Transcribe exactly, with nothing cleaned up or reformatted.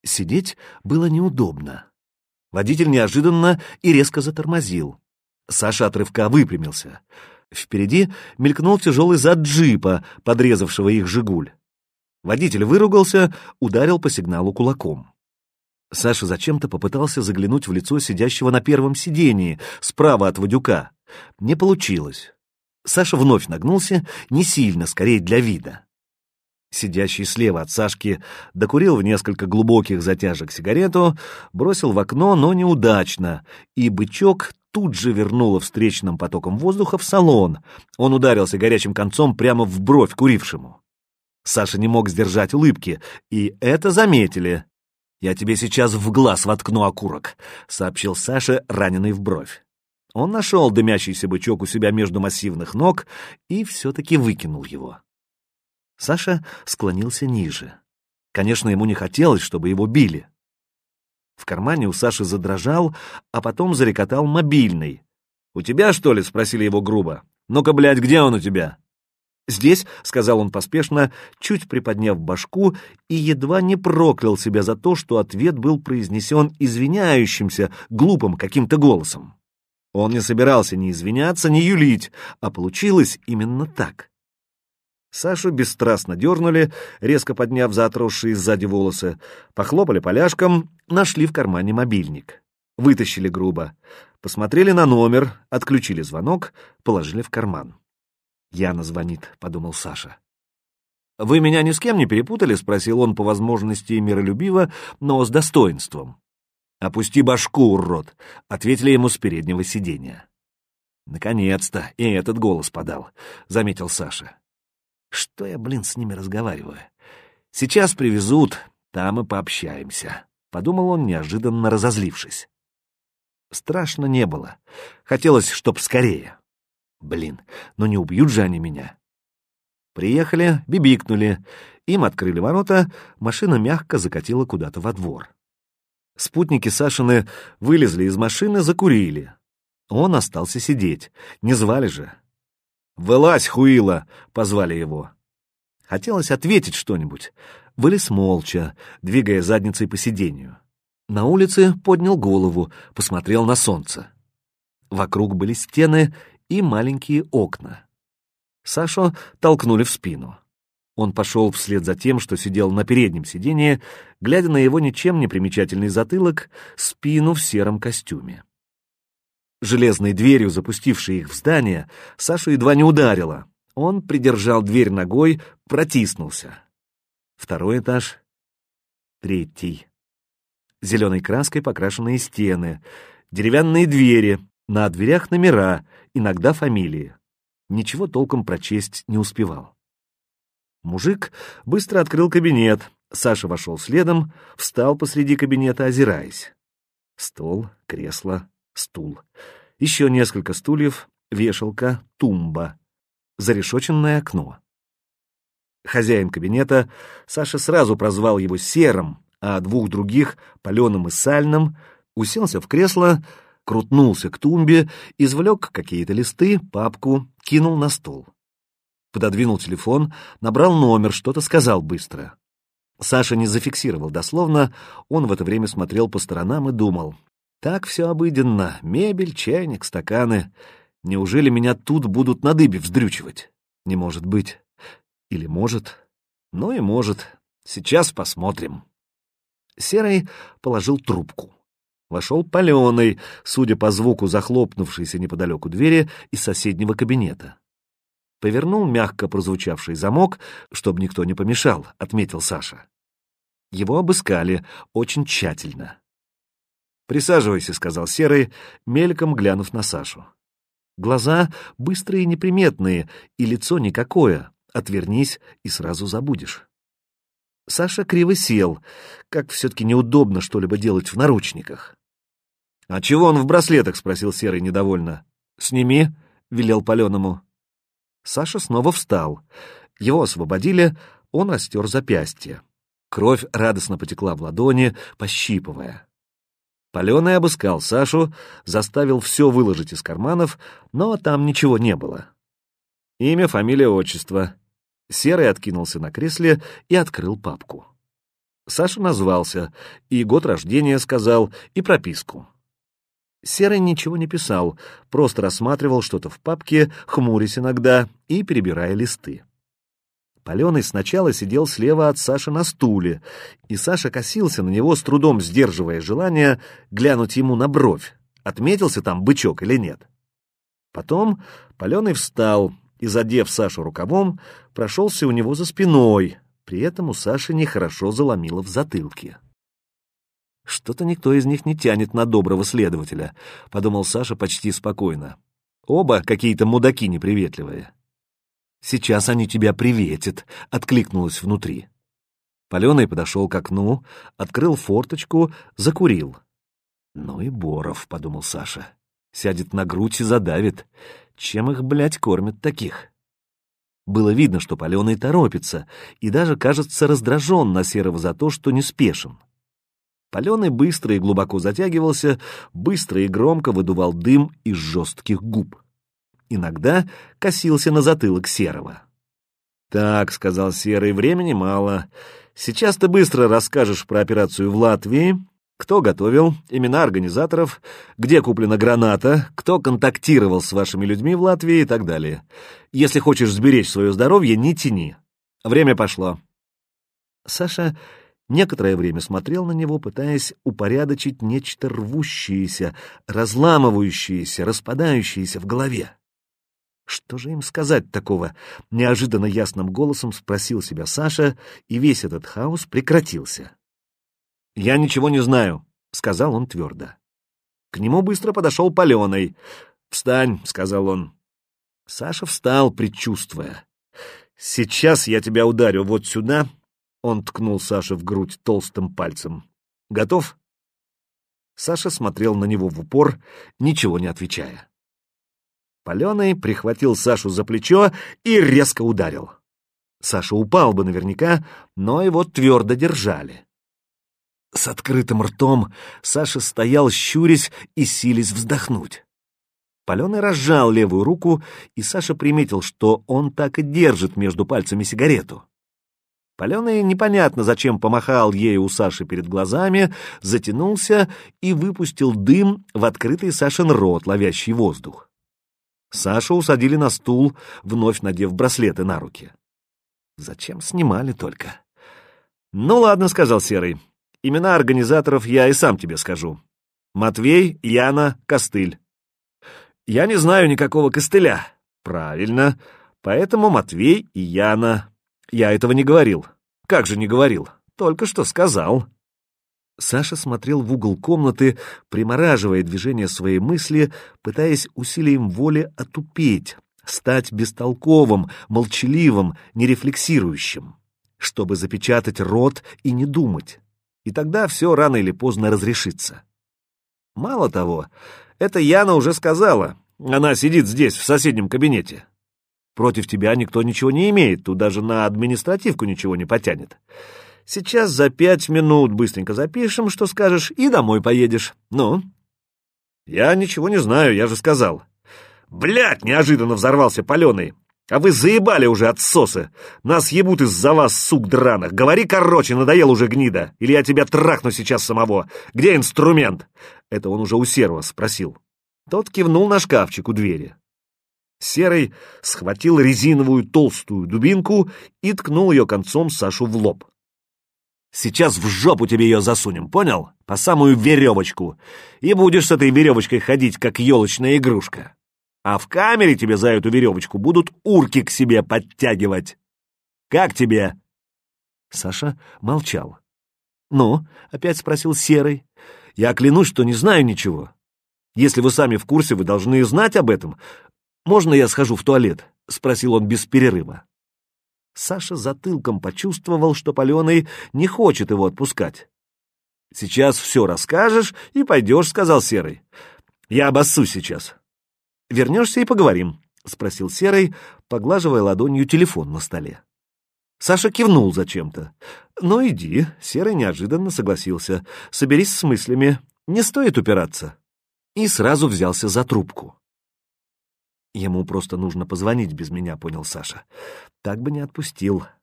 Сидеть было неудобно. Водитель неожиданно и резко затормозил. Саша от рывка выпрямился. Впереди мелькнул тяжелый зад джипа, подрезавшего их «Жигуль». Водитель выругался, ударил по сигналу кулаком. Саша зачем-то попытался заглянуть в лицо сидящего на первом сидении, справа от Вадюка. Не получилось. Саша вновь нагнулся, не сильно, скорее для вида. Сидящий слева от Сашки докурил в несколько глубоких затяжек сигарету, бросил в окно, но неудачно, и бычок тут же вернуло встречным потоком воздуха в салон. Он ударился горячим концом прямо в бровь курившему. Саша не мог сдержать улыбки, и это заметили. «Я тебе сейчас в глаз воткну окурок», — сообщил Саша, раненый в бровь. Он нашел дымящийся бычок у себя между массивных ног и все-таки выкинул его. Саша склонился ниже. Конечно, ему не хотелось, чтобы его били. В кармане у Саши задрожал, а потом зарекотал мобильный. «У тебя, что ли?» — спросили его грубо. «Ну-ка, блядь, где он у тебя?» «Здесь», — сказал он поспешно, чуть приподняв башку, и едва не проклял себя за то, что ответ был произнесен извиняющимся, глупым каким-то голосом. Он не собирался ни извиняться, ни юлить, а получилось именно так. Сашу бесстрастно дернули, резко подняв за отросшие сзади волосы, похлопали поляшком, нашли в кармане мобильник. Вытащили грубо, посмотрели на номер, отключили звонок, положили в карман. «Яна звонит», — подумал Саша. «Вы меня ни с кем не перепутали?» — спросил он по возможности миролюбиво, но с достоинством. «Опусти башку, урод!» — ответили ему с переднего сиденья. «Наконец-то и этот голос подал», — заметил Саша. «Что я, блин, с ними разговариваю? Сейчас привезут, там и пообщаемся», — подумал он, неожиданно разозлившись. Страшно не было. Хотелось, чтоб скорее. Блин, ну не убьют же они меня. Приехали, бибикнули. Им открыли ворота, машина мягко закатила куда-то во двор. Спутники Сашины вылезли из машины, закурили. Он остался сидеть. Не звали же. «Вылазь, хуила!» — позвали его. Хотелось ответить что-нибудь. Вылез молча, двигая задницей по сиденью. На улице поднял голову, посмотрел на солнце. Вокруг были стены и маленькие окна. Сашу толкнули в спину. Он пошел вслед за тем, что сидел на переднем сиденье, глядя на его ничем не примечательный затылок, спину в сером костюме. Железной дверью, запустившей их в здание, Сашу едва не ударило. Он придержал дверь ногой, протиснулся. Второй этаж. Третий. Зеленой краской покрашенные стены, деревянные двери, на дверях номера, иногда фамилии. Ничего толком прочесть не успевал. Мужик быстро открыл кабинет. Саша вошел следом, встал посреди кабинета, озираясь. Стол, кресло, стул. Еще несколько стульев, вешалка, тумба. Зарешоченное окно. Хозяин кабинета, Саша сразу прозвал его Серым, а двух других, Паленым и Сальным, уселся в кресло, крутнулся к тумбе, извлек какие-то листы, папку, кинул на стол. Пододвинул телефон, набрал номер, что-то сказал быстро. Саша не зафиксировал дословно, он в это время смотрел по сторонам и думал. Так все обыденно, мебель, чайник, стаканы. Неужели меня тут будут на дыбе вздрючивать? Не может быть. Или может. Ну и может. Сейчас посмотрим. Серый положил трубку. Вошел Паленый, судя по звуку захлопнувшейся неподалеку двери из соседнего кабинета. Повернул мягко прозвучавший замок, чтобы никто не помешал, отметил Саша. Его обыскали очень тщательно. «Присаживайся», — сказал Серый, мельком глянув на Сашу. Глаза быстрые и неприметные, и лицо никакое. Отвернись, и сразу забудешь. Саша криво сел, как все-таки неудобно что-либо делать в наручниках. «А чего он в браслетах?» — спросил Серый недовольно. «Сними», — велел Паленому. Саша снова встал. Его освободили, он растер запястье. Кровь радостно потекла в ладони, пощипывая. Паленый обыскал Сашу, заставил все выложить из карманов, но там ничего не было. Имя, фамилия, отчество. Серый откинулся на кресле и открыл папку. Саша назвался, и год рождения сказал, и прописку. Серый ничего не писал, просто рассматривал что-то в папке, хмурясь иногда и перебирая листы. Паленый сначала сидел слева от Саши на стуле, и Саша косился на него, с трудом сдерживая желание глянуть ему на бровь, отметился там бычок или нет. Потом Паленый встал и, задев Сашу рукавом, прошелся у него за спиной, при этом у Саши нехорошо заломило в затылке. «Что-то никто из них не тянет на доброго следователя», — подумал Саша почти спокойно. «Оба какие-то мудаки неприветливые». «Сейчас они тебя приветят», — откликнулось внутри. Паленый подошел к окну, открыл форточку, закурил. «Ну и Боров», — подумал Саша. «Сядет на грудь и задавит. Чем их, блядь, кормят таких?» Было видно, что Паленый торопится, и даже, кажется, раздражен на Серого за то, что не спешен. Паленый быстро и глубоко затягивался, быстро и громко выдувал дым из жестких губ. Иногда косился на затылок Серого. «Так», — сказал Серый, — «времени мало. Сейчас ты быстро расскажешь про операцию в Латвии, кто готовил, имена организаторов, где куплена граната, кто контактировал с вашими людьми в Латвии и так далее. Если хочешь сберечь свое здоровье, не тяни. Время пошло». Саша некоторое время смотрел на него, пытаясь упорядочить нечто рвущееся, разламывающееся, распадающееся в голове. Что же им сказать такого? Неожиданно ясным голосом спросил себя Саша, и весь этот хаос прекратился. «Я ничего не знаю», — сказал он твердо. К нему быстро подошел Паленый. «Встань», — сказал он. Саша встал, предчувствуя. «Сейчас я тебя ударю вот сюда». Он ткнул Саше в грудь толстым пальцем. «Готов?» Саша смотрел на него в упор, ничего не отвечая. Паленый прихватил Сашу за плечо и резко ударил. Саша упал бы наверняка, но его твердо держали. С открытым ртом Саша стоял, щурясь и силясь вздохнуть. Паленый разжал левую руку, и Саша приметил, что он так и держит между пальцами сигарету. Паленый непонятно зачем помахал ей у Саши перед глазами, затянулся и выпустил дым в открытый Сашин рот, ловящий воздух. Сашу усадили на стул, вновь надев браслеты на руки. Зачем снимали только? «Ну ладно», — сказал Серый. «Имена организаторов я и сам тебе скажу. Матвей, Яна, Костыль». «Я не знаю никакого Костыля». «Правильно. Поэтому Матвей и Яна». «Я этого не говорил». «Как же не говорил? Только что сказал». Саша смотрел в угол комнаты, примораживая движение своей мысли, пытаясь усилием воли отупеть, стать бестолковым, молчаливым, нерефлексирующим, чтобы запечатать рот и не думать. И тогда все рано или поздно разрешится. Мало того, это Яна уже сказала. Она сидит здесь, в соседнем кабинете. Против тебя никто ничего не имеет, тут даже на административку ничего не потянет. Сейчас за пять минут быстренько запишем, что скажешь, и домой поедешь. Ну? Я ничего не знаю, я же сказал. Блядь, неожиданно взорвался Паленый. А вы заебали уже отсосы. Нас ебут из-за вас, сук драных. Говори короче, надоел уже гнида. Или я тебя трахну сейчас самого. Где инструмент? Это он уже у Серого спросил. Тот кивнул на шкафчик у двери. Серый схватил резиновую толстую дубинку и ткнул ее концом Сашу в лоб. «Сейчас в жопу тебе ее засунем, понял? По самую веревочку. И будешь с этой веревочкой ходить, как елочная игрушка. А в камере тебе за эту веревочку будут урки к себе подтягивать. Как тебе?» Саша молчал. «Ну?» — опять спросил Серый. «Я клянусь, что не знаю ничего. Если вы сами в курсе, вы должны знать об этом. Можно я схожу в туалет?» — спросил он без перерыва. Саша затылком почувствовал, что Паленый не хочет его отпускать. «Сейчас все расскажешь и пойдешь», — сказал Серый. «Я обоссусь сейчас». «Вернешься и поговорим», — спросил Серый, поглаживая ладонью телефон на столе. Саша кивнул зачем-то. «Ну, иди», — Серый неожиданно согласился. «Соберись с мыслями, не стоит упираться». И сразу взялся за трубку. «Ему просто нужно позвонить без меня», — понял Саша. «Так бы не отпустил».